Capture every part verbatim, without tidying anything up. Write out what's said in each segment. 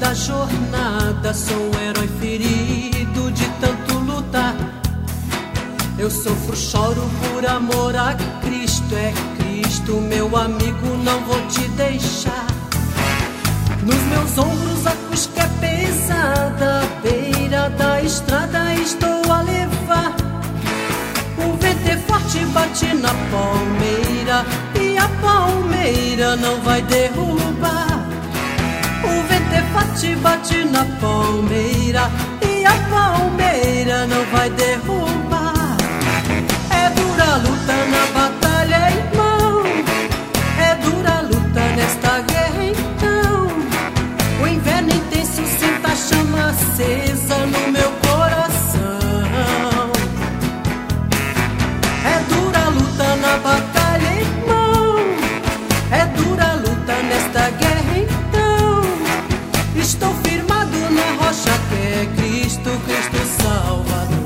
da jornada, sou um herói ferido de tanto lutar. Eu sofro, choro por amor a Cristo, é Cristo, meu amigo, não vou te deixar. Nos meus ombros a cruz que é pesada, à beira da estrada estou a levar. O vento é forte, bate na palmeira e a palmeira não vai derrubar. O vento é forte, bate na palmeira e a palmeira não vai derrubar. É dura a luta na batalha, irmão, é dura a luta nesta guerra, então. O inverno intenso senta a chama acesa no meu coração. É dura a luta na batalha, irmão, é dura a luta nesta guerra, então. Estou firmado na rocha que é Cristo, Cristo Salvador.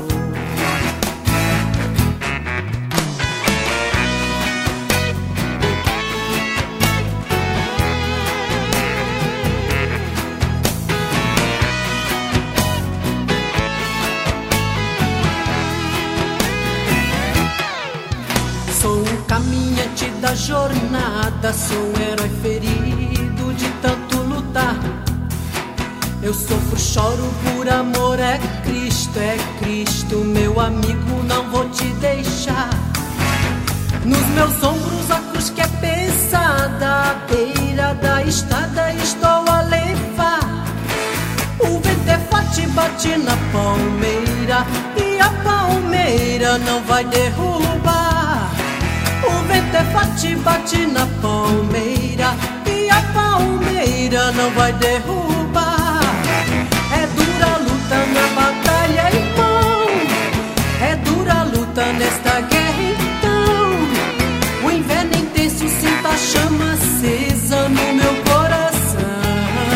Sou um caminhante da jornada, sou um herói ferido de tanto lutar. Eu sofro, choro por amor, é Cristo, é Cristo, meu amigo, não vou te deixar. Nos meus ombros a cruz que é pesada, à beira da estrada estou a levar. O vento é forte, bate na palmeira e a palmeira não vai derrubar. O vento é forte, bate na palmeira e a palmeira não vai derrubar. É dura a luta na batalha, irmão, é dura a luta nesta guerra, então. O inverno intenso sinta a chama acesa no meu coração.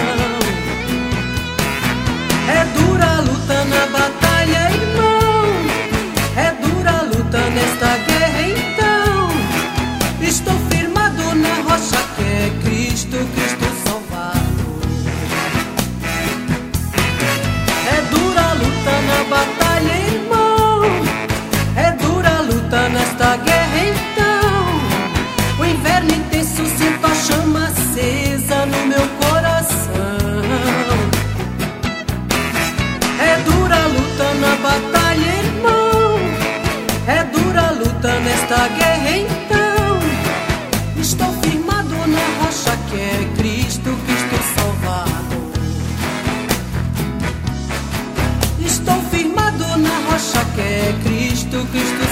É dura a luta na batalha, irmão, é dura a luta nesta guerra, então. Estou firmado na rocha que é Cristo, Cristo Salvador. É dura a luta na batalha, irmão, é dura a luta nesta guerra, então. O inverno intenso sinto a chama acesa no meu coração. É dura a luta na batalha, irmão, é dura a luta nesta guerra, então. Estou firmado na rocha que é Cristo, Cristo Salvador. Estou firmado na rocha que é Cristo, Cristo